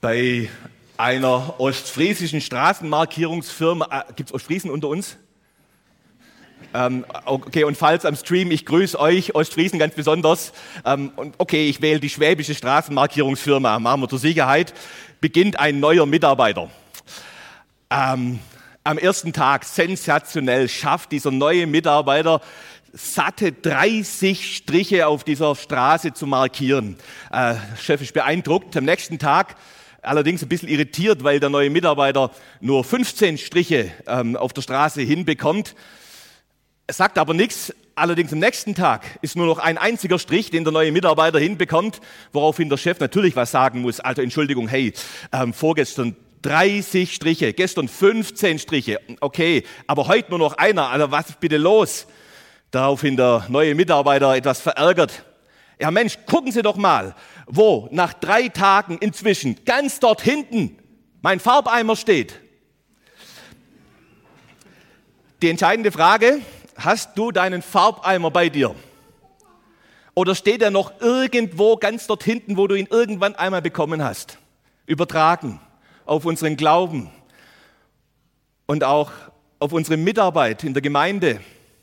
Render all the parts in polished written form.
Bei einer ostfriesischen Straßenmarkierungsfirma, gibt es Ostfriesen unter uns? Okay, und falls am Stream, ich grüße euch, Ostfriesen ganz besonders. Okay, ich wähle die schwäbische Straßenmarkierungsfirma, machen wir zur Sicherheit. Beginnt ein neuer Mitarbeiter. Am ersten Tag, sensationell, schafft dieser neue Mitarbeiter satte 30 Striche auf dieser Straße zu markieren. Chef ist beeindruckt. Am nächsten Tag allerdings ein bisschen irritiert, weil der neue Mitarbeiter nur 15 Striche auf der Straße hinbekommt. Er sagt aber nichts. Allerdings am nächsten Tag ist nur noch ein einziger Strich, den der neue Mitarbeiter hinbekommt, woraufhin der Chef natürlich was sagen muss. Also Entschuldigung, hey, vorgestern 30 Striche, gestern 15 Striche. Okay, aber heute nur noch einer. Also was ist bitte los? Daraufhin der neue Mitarbeiter etwas verärgert. Ja Mensch, gucken Sie doch mal, wo nach 3 Tagen inzwischen ganz dort hinten mein Farbeimer steht. Die entscheidende Frage: Hast du deinen Farbeimer bei dir? Oder steht er noch irgendwo ganz dort hinten, wo du ihn irgendwann einmal bekommen hast? Übertragen auf unseren Glauben und auch auf unsere Mitarbeit in der Gemeinde.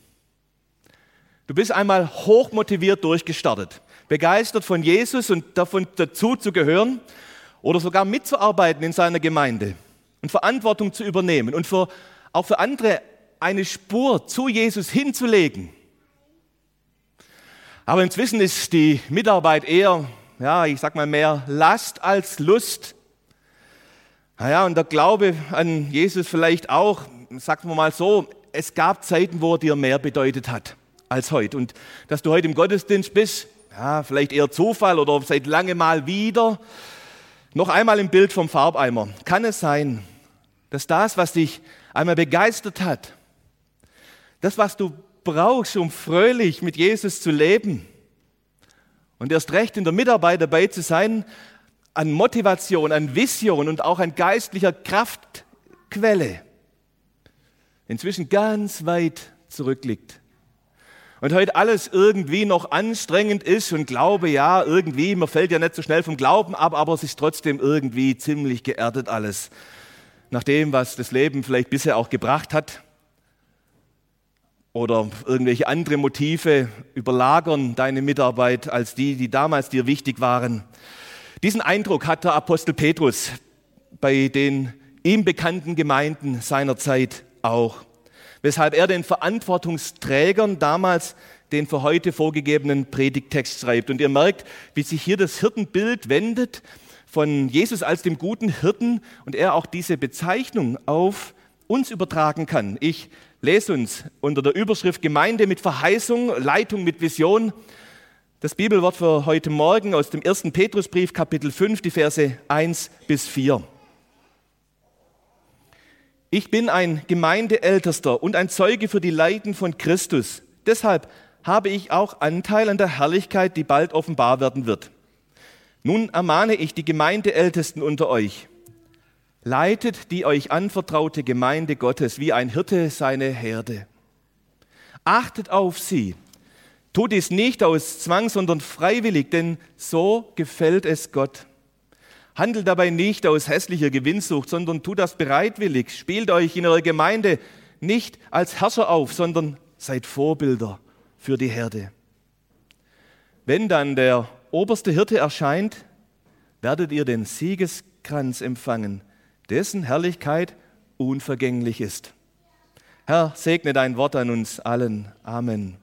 Du bist einmal hochmotiviert durchgestartet, begeistert von Jesus und davon dazu zu gehören oder sogar mitzuarbeiten in seiner Gemeinde und Verantwortung zu übernehmen und auch für andere eine Spur zu Jesus hinzulegen. Aber inzwischen ist die Mitarbeit eher, ich sag mal, mehr Last als Lust. Und der Glaube an Jesus vielleicht auch, sagen wir mal so, es gab Zeiten, wo er dir mehr bedeutet hat als heute. Und dass du heute im Gottesdienst bist, vielleicht eher Zufall oder seit langem mal wieder. Noch einmal im Bild vom Farbeimer. Kann es sein, dass das, was dich einmal begeistert hat, das, was du brauchst, um fröhlich mit Jesus zu leben und erst recht in der Mitarbeit dabei zu sein, an Motivation, an Vision und auch an geistlicher Kraftquelle, inzwischen ganz weit zurückliegt. Und heute alles irgendwie noch anstrengend ist und Glaube, irgendwie, man fällt ja nicht so schnell vom Glauben ab, aber es ist trotzdem irgendwie ziemlich geerdet alles. Nach dem, was das Leben vielleicht bisher auch gebracht hat. Oder irgendwelche andere Motive überlagern deine Mitarbeit als die damals dir wichtig waren. Diesen Eindruck hat der Apostel Petrus bei den ihm bekannten Gemeinden seiner Zeit auch. Weshalb er den Verantwortungsträgern damals den für heute vorgegebenen Predigttext schreibt. Und ihr merkt, wie sich hier das Hirtenbild wendet von Jesus als dem guten Hirten und er auch diese Bezeichnung auf uns übertragen kann. Ich lese uns unter der Überschrift Gemeinde mit Verheißung, Leitung mit Vision das Bibelwort für heute Morgen aus dem 1. Petrusbrief, Kapitel 5, die Verse 1 bis 4. Ich bin ein Gemeindeältester und ein Zeuge für die Leiden von Christus. Deshalb habe ich auch Anteil an der Herrlichkeit, die bald offenbar werden wird. Nun ermahne ich die Gemeindeältesten unter euch. Leitet die euch anvertraute Gemeinde Gottes wie ein Hirte seine Herde. Achtet auf sie. Tut dies nicht aus Zwang, sondern freiwillig, denn so gefällt es Gott. Handelt dabei nicht aus hässlicher Gewinnsucht, sondern tut das bereitwillig. Spielt euch in eurer Gemeinde nicht als Herrscher auf, sondern seid Vorbilder für die Herde. Wenn dann der oberste Hirte erscheint, werdet ihr den Siegeskranz empfangen, dessen Herrlichkeit unvergänglich ist. Herr, segne dein Wort an uns allen. Amen.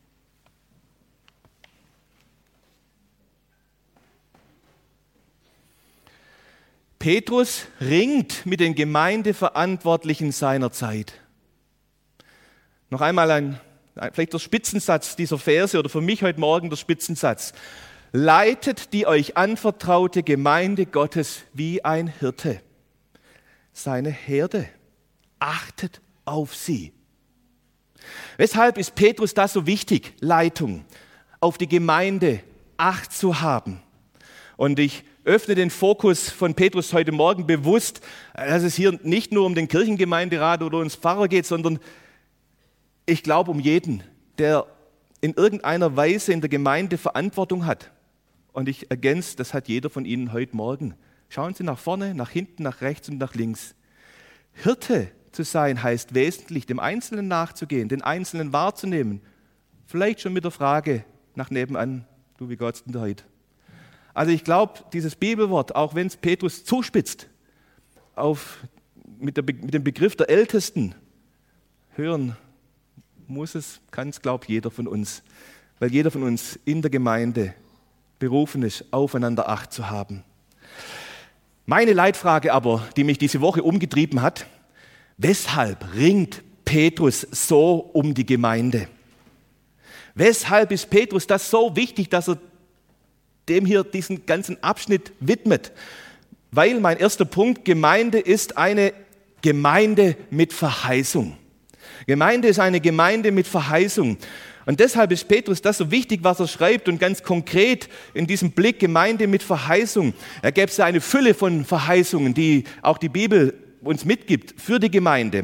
Petrus ringt mit den Gemeindeverantwortlichen seiner Zeit. Noch einmal vielleicht der Spitzensatz dieser Verse oder für mich heute Morgen der Spitzensatz. Leitet die euch anvertraute Gemeinde Gottes wie ein Hirte seine Herde. Achtet auf sie. Weshalb ist Petrus das so wichtig? Leitung, auf die Gemeinde Acht zu haben. Und ich öffne den Fokus von Petrus heute Morgen bewusst, dass es hier nicht nur um den Kirchengemeinderat oder uns Pfarrer geht, sondern ich glaube um jeden, der in irgendeiner Weise in der Gemeinde Verantwortung hat. Und ich ergänze, das hat jeder von Ihnen heute Morgen. Schauen Sie nach vorne, nach hinten, nach rechts und nach links. Hirte zu sein heißt wesentlich, dem Einzelnen nachzugehen, den Einzelnen wahrzunehmen. Vielleicht schon mit der Frage nach nebenan, du, wie geht's denn heute? Also ich glaube, dieses Bibelwort, auch wenn es Petrus zuspitzt, mit dem Begriff der Ältesten, hören kann es, glaube ich, jeder von uns. Weil jeder von uns in der Gemeinde berufen ist, aufeinander Acht zu haben. Meine Leitfrage aber, die mich diese Woche umgetrieben hat: Weshalb ringt Petrus so um die Gemeinde? Weshalb ist Petrus das so wichtig, dass er dem hier diesen ganzen Abschnitt widmet? Weil mein erster Punkt, Gemeinde ist eine Gemeinde mit Verheißung. Gemeinde ist eine Gemeinde mit Verheißung. Und deshalb ist Petrus das so wichtig, was er schreibt, und ganz konkret in diesem Blick Gemeinde mit Verheißung. Er gäbe es eine Fülle von Verheißungen, die auch die Bibel uns mitgibt für die Gemeinde.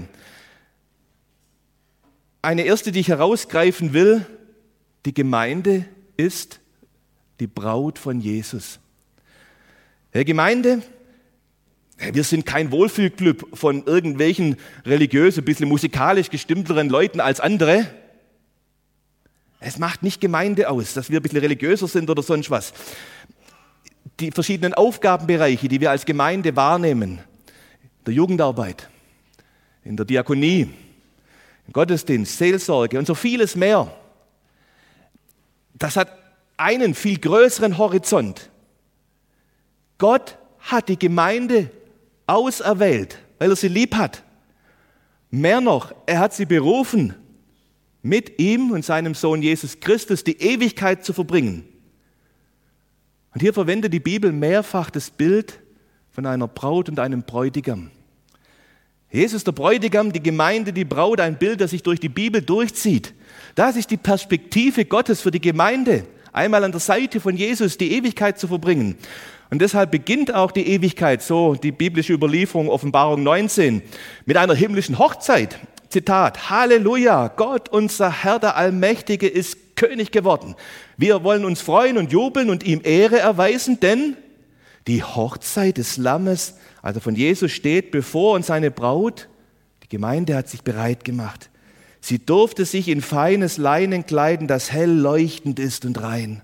Eine erste, die ich herausgreifen will: Die Gemeinde ist die Braut von Jesus. Gemeinde, wir sind kein Wohlfühlclub von irgendwelchen religiös, ein bisschen musikalisch gestimmteren Leuten als andere. Es macht nicht Gemeinde aus, dass wir ein bisschen religiöser sind oder sonst was. Die verschiedenen Aufgabenbereiche, die wir als Gemeinde wahrnehmen, in der Jugendarbeit, in der Diakonie, im Gottesdienst, Seelsorge und so vieles mehr, das hat einen viel größeren Horizont. Gott hat die Gemeinde auserwählt, weil er sie lieb hat. Mehr noch, er hat sie berufen, mit ihm und seinem Sohn Jesus Christus die Ewigkeit zu verbringen. Und hier verwendet die Bibel mehrfach das Bild von einer Braut und einem Bräutigam. Jesus der Bräutigam, die Gemeinde die Braut, ein Bild, das sich durch die Bibel durchzieht. Das ist die Perspektive Gottes für die Gemeinde, einmal an der Seite von Jesus die Ewigkeit zu verbringen. Und deshalb beginnt auch die Ewigkeit, so die biblische Überlieferung, Offenbarung 19, mit einer himmlischen Hochzeit. Zitat: Halleluja, Gott, unser Herr, der Allmächtige, ist König geworden. Wir wollen uns freuen und jubeln und ihm Ehre erweisen, denn die Hochzeit des Lammes, also von Jesus, steht bevor, und seine Braut, die Gemeinde, hat sich bereit gemacht. Sie durfte sich in feines Leinen kleiden, das hell leuchtend ist und rein.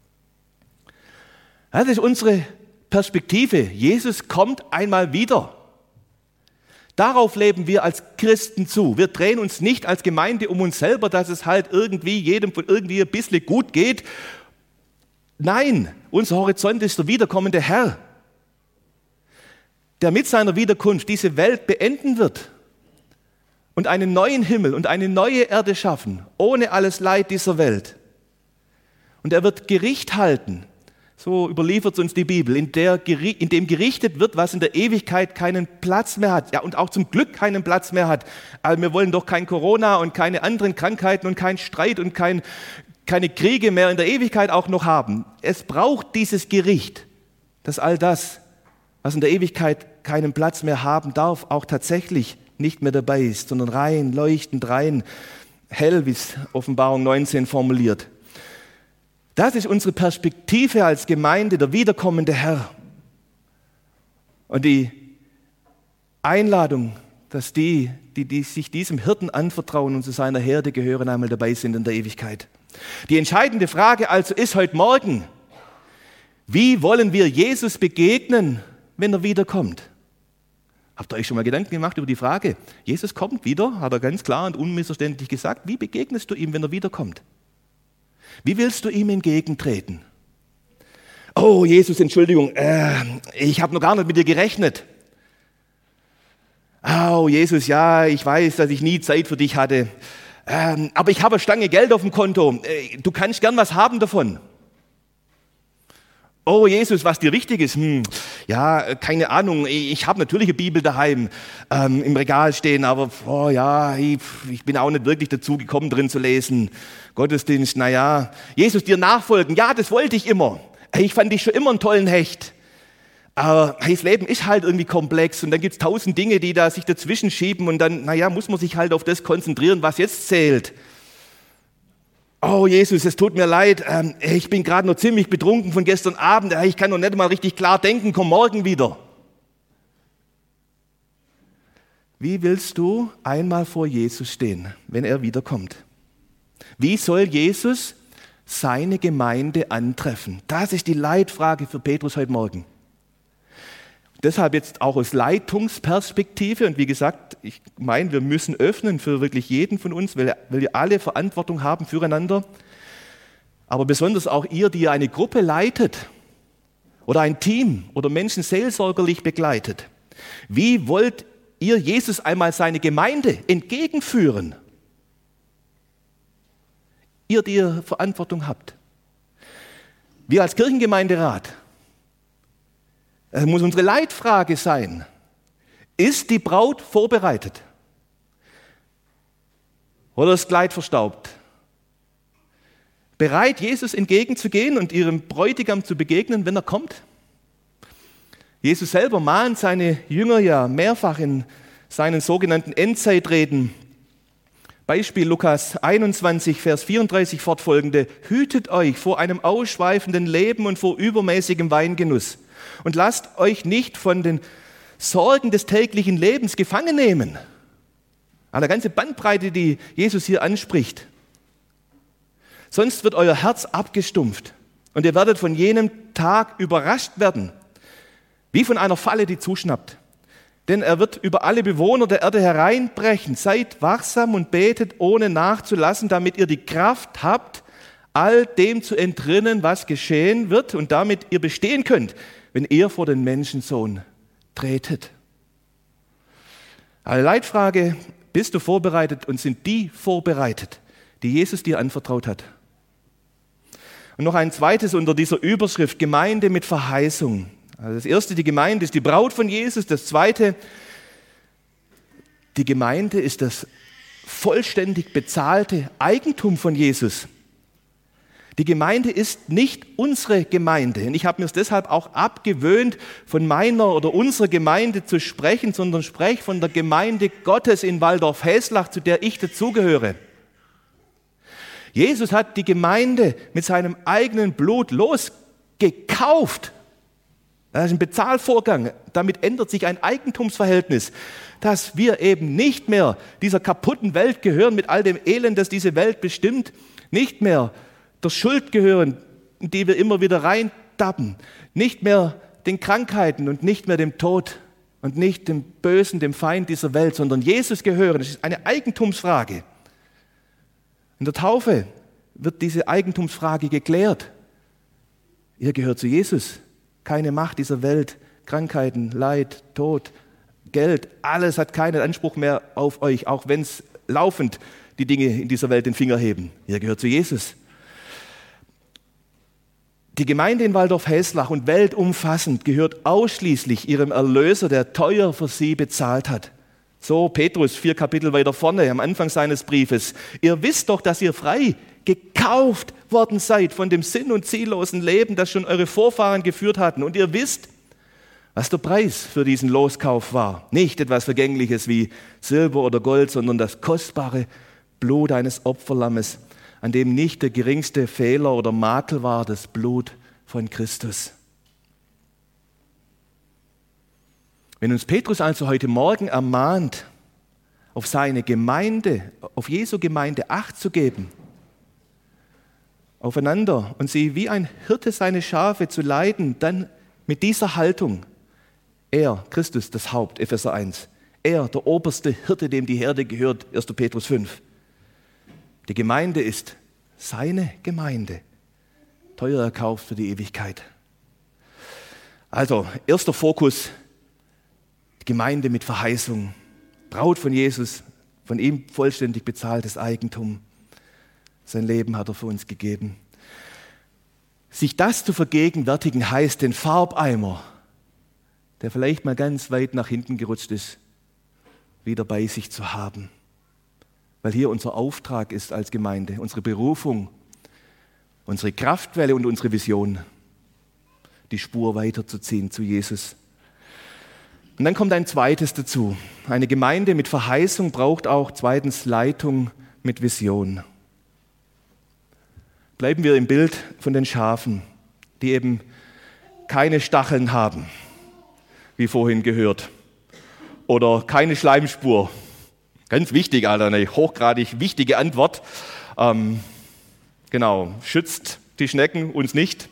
Das ist unsere Perspektive. Jesus kommt einmal wieder. Darauf leben wir als Christen zu. Wir drehen uns nicht als Gemeinde um uns selber, dass es halt irgendwie jedem von irgendwie ein bisschen gut geht. Nein, unser Horizont ist der wiederkommende Herr, der mit seiner Wiederkunft diese Welt beenden wird und einen neuen Himmel und eine neue Erde schaffen, ohne alles Leid dieser Welt. Und er wird Gericht halten. So überliefert uns die Bibel, in dem gerichtet wird, was in der Ewigkeit keinen Platz mehr hat. Ja, und auch zum Glück keinen Platz mehr hat. Aber wir wollen doch kein Corona und keine anderen Krankheiten und keinen Streit und keine Kriege mehr in der Ewigkeit auch noch haben. Es braucht dieses Gericht, dass all das, was in der Ewigkeit keinen Platz mehr haben darf, auch tatsächlich nicht mehr dabei ist, sondern rein, leuchtend rein, hell, wie es Offenbarung 19 formuliert. Das ist unsere Perspektive als Gemeinde, der wiederkommende Herr. Und die Einladung, dass die sich diesem Hirten anvertrauen und zu seiner Herde gehören, einmal dabei sind in der Ewigkeit. Die entscheidende Frage also ist heute Morgen: Wie wollen wir Jesus begegnen, wenn er wiederkommt? Habt ihr euch schon mal Gedanken gemacht über die Frage? Jesus kommt wieder, hat er ganz klar und unmissverständlich gesagt. Wie begegnest du ihm, wenn er wiederkommt? Wie willst du ihm entgegentreten? Oh, Jesus, Entschuldigung, ich habe noch gar nicht mit dir gerechnet. Oh, Jesus, ja, ich weiß, dass ich nie Zeit für dich hatte. Aber ich habe eine Stange Geld auf dem Konto. Du kannst gern was haben davon. Oh, Jesus, was dir wichtig ist? Ja, keine Ahnung, ich habe natürlich eine Bibel daheim im Regal stehen, aber ich bin auch nicht wirklich dazu gekommen, drin zu lesen. Gottesdienst, naja. Jesus, dir nachfolgen, ja, das wollte ich immer. Ich fand dich schon immer einen tollen Hecht. Aber das Leben ist halt irgendwie komplex und dann gibt es 1000 Dinge, die da sich dazwischen schieben und dann, muss man sich halt auf das konzentrieren, was jetzt zählt. oh Jesus, es tut mir leid, ich bin gerade noch ziemlich betrunken von gestern Abend, ich kann noch nicht mal richtig klar denken, komm morgen wieder. Wie willst du einmal vor Jesus stehen, wenn er wiederkommt? Wie soll Jesus seine Gemeinde antreffen? Das ist die Leitfrage für Petrus heute Morgen. Deshalb jetzt auch aus Leitungsperspektive und wie gesagt, ich meine, wir müssen öffnen für wirklich jeden von uns, weil wir alle Verantwortung haben füreinander. Aber besonders auch ihr, die eine Gruppe leitet oder ein Team oder Menschen seelsorgerlich begleitet. Wie wollt ihr Jesus einmal seine Gemeinde entgegenführen? Ihr, die ihr Verantwortung habt. Wir als Kirchengemeinderat, das muss unsere Leitfrage sein. Ist die Braut vorbereitet? Oder das Kleid verstaubt? Bereit, Jesus entgegenzugehen und ihrem Bräutigam zu begegnen, wenn er kommt? Jesus selber mahnt seine Jünger ja mehrfach in seinen sogenannten Endzeitreden. Beispiel Lukas 21, Vers 34 fortfolgende. Hütet euch vor einem ausschweifenden Leben und vor übermäßigem Weingenuss. Und lasst euch nicht von den Sorgen des täglichen Lebens gefangen nehmen. Eine ganze Bandbreite, die Jesus hier anspricht. Sonst wird euer Herz abgestumpft und ihr werdet von jenem Tag überrascht werden, wie von einer Falle, die zuschnappt. Denn er wird über alle Bewohner der Erde hereinbrechen. Seid wachsam und betet, ohne nachzulassen, damit ihr die Kraft habt, all dem zu entrinnen, was geschehen wird und damit ihr bestehen könnt, wenn ihr vor den Menschensohn tretet. Eine Leitfrage, bist du vorbereitet und sind die vorbereitet, die Jesus dir anvertraut hat? Und noch ein zweites unter dieser Überschrift, Gemeinde mit Verheißung. Also das erste, die Gemeinde ist die Braut von Jesus. Das zweite, die Gemeinde ist das vollständig bezahlte Eigentum von Jesus. Die Gemeinde ist nicht unsere Gemeinde. Und ich habe mir es deshalb auch abgewöhnt, von meiner oder unserer Gemeinde zu sprechen, sondern spreche von der Gemeinde Gottes in Walldorf-Häslach, zu der ich dazugehöre. Jesus hat die Gemeinde mit seinem eigenen Blut losgekauft. Das ist ein Bezahlvorgang. Damit ändert sich ein Eigentumsverhältnis, dass wir eben nicht mehr dieser kaputten Welt gehören, mit all dem Elend, das diese Welt bestimmt, nicht mehr der Schuld gehören, in die wir immer wieder reintappen, nicht mehr den Krankheiten und nicht mehr dem Tod und nicht dem Bösen, dem Feind dieser Welt, sondern Jesus gehören. Das ist eine Eigentumsfrage. In der Taufe wird diese Eigentumsfrage geklärt. Ihr gehört zu Jesus. Keine Macht dieser Welt, Krankheiten, Leid, Tod, Geld, alles hat keinen Anspruch mehr auf euch, auch wenn es laufend die Dinge in dieser Welt den Finger heben. Ihr gehört zu Jesus. Die Gemeinde in Walldorf-Häslach und weltumfassend gehört ausschließlich ihrem Erlöser, der teuer für sie bezahlt hat. So Petrus 4 Kapitel weiter vorne am Anfang seines Briefes. Ihr wisst doch, dass ihr frei gekauft worden seid von dem sinn- und ziellosen Leben, das schon eure Vorfahren geführt hatten. Und ihr wisst, was der Preis für diesen Loskauf war. Nicht etwas Vergängliches wie Silber oder Gold, sondern das kostbare Blut eines Opferlammes, an dem nicht der geringste Fehler oder Makel war, das Blut von Christus. Wenn uns Petrus also heute Morgen ermahnt, auf seine Gemeinde, auf Jesu Gemeinde Acht zu geben, aufeinander und sie wie ein Hirte seine Schafe zu leiten, dann mit dieser Haltung, er, Christus, das Haupt, Epheser 1, er, der oberste Hirte, dem die Herde gehört, 1. Petrus 5. Die Gemeinde ist seine Gemeinde, teuer erkauft für die Ewigkeit. Also, erster Fokus, die Gemeinde mit Verheißung, Braut von Jesus, von ihm vollständig bezahltes Eigentum. Sein Leben hat er für uns gegeben. Sich das zu vergegenwärtigen heißt, den Farbeimer, der vielleicht mal ganz weit nach hinten gerutscht ist, wieder bei sich zu haben. Weil hier unser Auftrag ist als Gemeinde, unsere Berufung, unsere Kraftquelle und unsere Vision, die Spur weiterzuziehen zu Jesus. Und dann kommt ein zweites dazu. Eine Gemeinde mit Verheißung braucht auch zweitens Leitung mit Vision. Bleiben wir im Bild von den Schafen, die eben keine Stacheln haben, wie vorhin gehört, oder keine Schleimspur. Ganz wichtig, Alter, eine hochgradig wichtige Antwort. Genau, schützt die Schnecken uns nicht.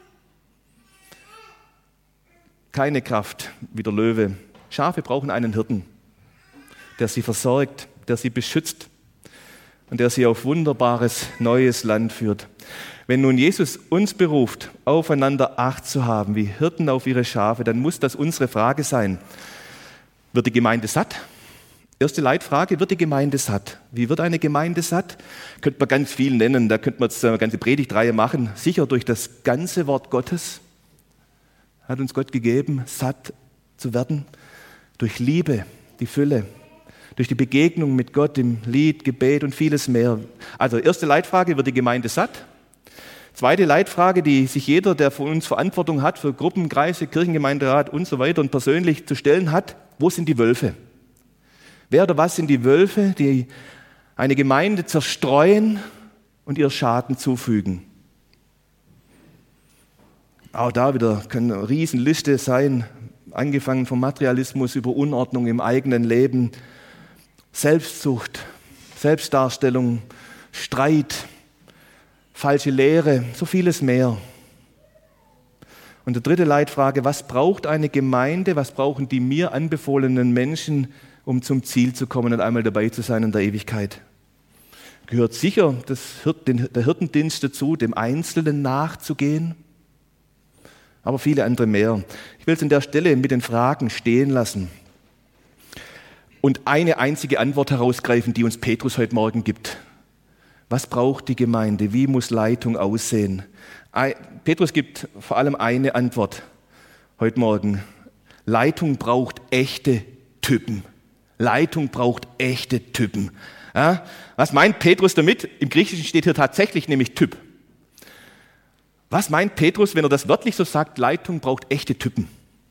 Keine Kraft wie der Löwe. Schafe brauchen einen Hirten, der sie versorgt, der sie beschützt und der sie auf wunderbares neues Land führt. Wenn nun Jesus uns beruft, aufeinander Acht zu haben, wie Hirten auf ihre Schafe, dann muss das unsere Frage sein. Wird die Gemeinde satt? Erste Leitfrage, wird die Gemeinde satt? Wie wird eine Gemeinde satt? Könnte man ganz viel nennen, da könnte man jetzt eine ganze Predigtreihe machen. Sicher durch das ganze Wort Gottes hat uns Gott gegeben, satt zu werden. Durch Liebe, die Fülle, durch die Begegnung mit Gott im Lied, Gebet und vieles mehr. Also erste Leitfrage, wird die Gemeinde satt? Zweite Leitfrage, die sich jeder, der von uns Verantwortung hat für Gruppen, Kreise, Kirchengemeinderat und so weiter und persönlich zu stellen hat, wo sind die Wölfe? Wer oder was sind die Wölfe, die eine Gemeinde zerstreuen und ihr Schaden zufügen? Auch da wieder kann eine Riesenliste sein, angefangen vom Materialismus über Unordnung im eigenen Leben, Selbstsucht, Selbstdarstellung, Streit, falsche Lehre, so vieles mehr. Und die dritte Leitfrage, was braucht eine Gemeinde, was brauchen die mir anbefohlenen Menschen, um zum Ziel zu kommen und einmal dabei zu sein in der Ewigkeit? Gehört sicher der Hirtendienst dazu, dem Einzelnen nachzugehen, aber viele andere mehr. Ich will es an der Stelle mit den Fragen stehen lassen und eine einzige Antwort herausgreifen, die uns Petrus heute Morgen gibt. Was braucht die Gemeinde? Wie muss Leitung aussehen? Petrus gibt vor allem eine Antwort heute Morgen. Leitung braucht echte Typen. Leitung braucht echte Typen. Ja, was meint Petrus damit? Im Griechischen steht hier tatsächlich nämlich Typ. Was meint Petrus, wenn er das wörtlich so sagt, Leitung braucht echte Typen?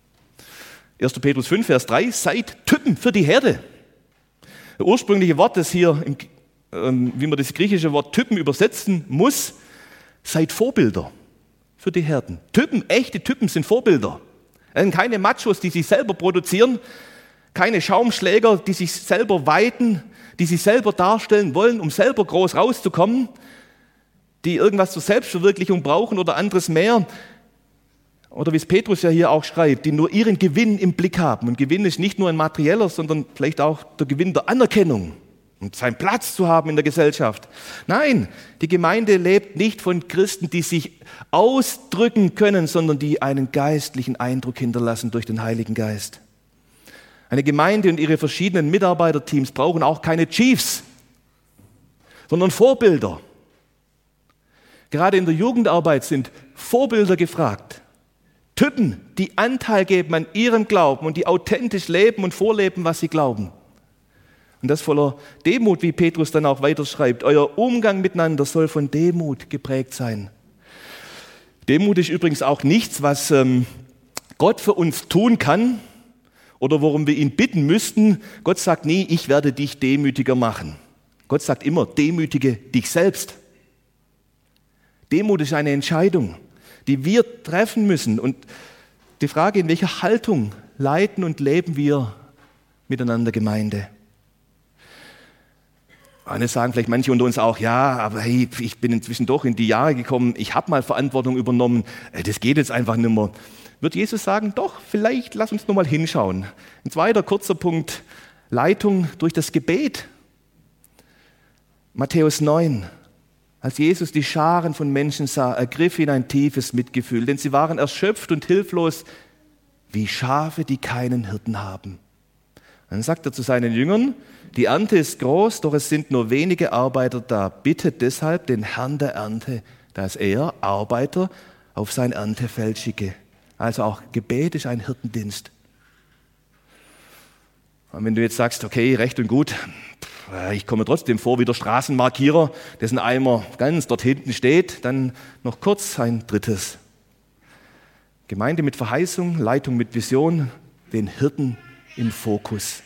1. Petrus 5, Vers 3, seid Typen für die Herde. Das ursprüngliche Wort, das hier, wie man das griechische Wort Typen übersetzen muss, seid Vorbilder für die Herden. Typen, echte Typen sind Vorbilder. Keine Machos, die sich selber produzieren, keine Schaumschläger, die sich selber weiden, die sich selber darstellen wollen, um selber groß rauszukommen, die irgendwas zur Selbstverwirklichung brauchen oder anderes mehr. Oder wie es Petrus ja hier auch schreibt, die nur ihren Gewinn im Blick haben. Und Gewinn ist nicht nur ein materieller, sondern vielleicht auch der Gewinn der Anerkennung und seinen Platz zu haben in der Gesellschaft. Nein, die Gemeinde lebt nicht von Christen, die sich ausdrücken können, sondern die einen geistlichen Eindruck hinterlassen durch den Heiligen Geist. Eine Gemeinde und ihre verschiedenen Mitarbeiterteams brauchen auch keine Chiefs, sondern Vorbilder. Gerade in der Jugendarbeit sind Vorbilder gefragt. Typen, die Anteil geben an ihrem Glauben und die authentisch leben und vorleben, was sie glauben. Und das voller Demut, wie Petrus dann auch weiter schreibt. Euer Umgang miteinander soll von Demut geprägt sein. Demut ist übrigens auch nichts, was Gott für uns tun kann oder worum wir ihn bitten müssten. Gott sagt nie, ich werde dich demütiger machen. Gott sagt immer, demütige dich selbst. Demut ist eine Entscheidung, die wir treffen müssen. Und die Frage, in welcher Haltung leiten und leben wir miteinander Gemeinde? Und jetzt sagen vielleicht manche unter uns auch, ja, aber hey, ich bin inzwischen doch in die Jahre gekommen, ich habe mal Verantwortung übernommen, das geht jetzt einfach nicht mehr. Wird Jesus sagen, doch, vielleicht lass uns noch mal hinschauen. Ein zweiter kurzer Punkt, Leitung durch das Gebet. Matthäus 9. Als Jesus die Scharen von Menschen sah, ergriff ihn ein tiefes Mitgefühl, denn sie waren erschöpft und hilflos, wie Schafe, die keinen Hirten haben. Dann sagt er zu seinen Jüngern, die Ernte ist groß, doch es sind nur wenige Arbeiter da. Bittet deshalb den Herrn der Ernte, dass er Arbeiter auf sein Erntefeld schicke. Also auch Gebet ist ein Hirtendienst. Und wenn du jetzt sagst, okay, recht und gut, ich komme trotzdem vor wie der Straßenmarkierer, dessen Eimer ganz dort hinten steht, dann noch kurz ein drittes. Gemeinde mit Verheißung, Leitung mit Vision, den Hirten im Fokus.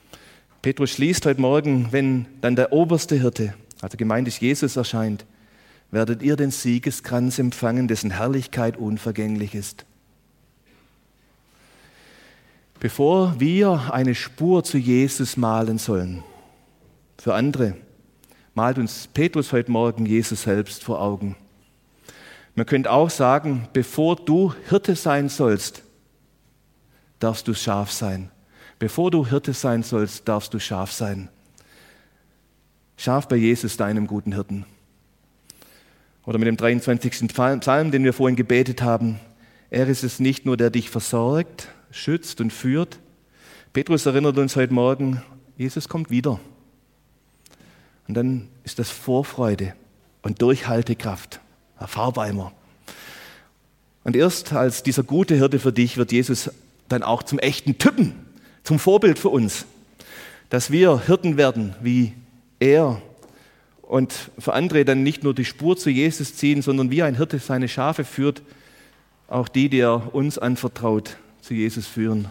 Petrus schließt heute Morgen, wenn dann der oberste Hirte, also gemeint ist Jesus, erscheint, werdet ihr den Siegeskranz empfangen, dessen Herrlichkeit unvergänglich ist. Bevor wir eine Spur zu Jesus malen sollen, für andere, malt uns Petrus heute Morgen Jesus selbst vor Augen. Man könnte auch sagen, bevor du Hirte sein sollst, darfst du Schaf sein. Bevor du Hirte sein sollst, darfst du Schaf sein. Schaf bei Jesus, deinem guten Hirten. Oder mit dem 23. Psalm, den wir vorhin gebetet haben, er ist es nicht nur, der dich versorgt, schützt und führt. Petrus erinnert uns heute Morgen, Jesus kommt wieder. Und dann ist das Vorfreude und Durchhaltekraft, erfahrbar. Und erst als dieser gute Hirte für dich wird Jesus dann auch zum echten Typen, zum Vorbild für uns, dass wir Hirten werden wie er und für andere dann nicht nur die Spur zu Jesus ziehen, sondern wie ein Hirte seine Schafe führt, auch die er uns anvertraut, zu Jesus führen.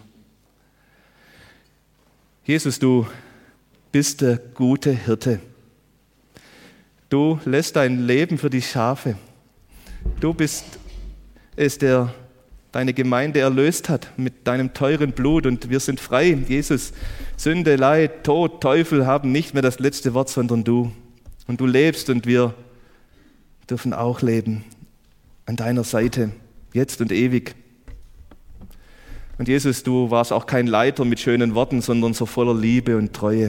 Jesus, du bist der gute Hirte. Du lässt dein Leben für die Schafe. Du bist es, der deine Gemeinde erlöst hat mit deinem teuren Blut und wir sind frei. Jesus, Sünde, Leid, Tod, Teufel haben nicht mehr das letzte Wort, sondern du. Und du lebst und wir dürfen auch leben an deiner Seite, jetzt und ewig. Und Jesus, du warst auch kein Leiter mit schönen Worten, sondern so voller Liebe und Treue.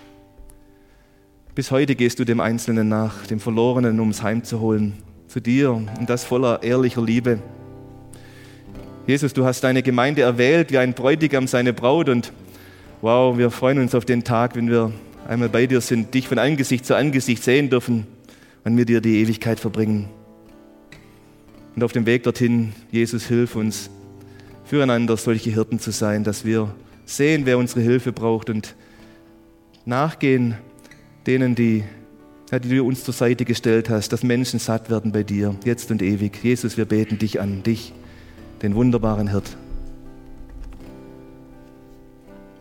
Bis heute gehst du dem Einzelnen nach, dem Verlorenen, um es heimzuholen, zu dir und das voller ehrlicher Liebe. Jesus, du hast deine Gemeinde erwählt wie ein Bräutigam seine Braut und wow, wir freuen uns auf den Tag, wenn wir einmal bei dir sind, dich von Angesicht zu Angesicht sehen dürfen und mit dir die Ewigkeit verbringen. Und auf dem Weg dorthin, Jesus, hilf uns, füreinander solche Hirten zu sein, dass wir sehen, wer unsere Hilfe braucht und nachgehen denen, die du uns zur Seite gestellt hast, dass Menschen satt werden bei dir, jetzt und ewig. Jesus, wir beten dich an, dich, den wunderbaren Hirt.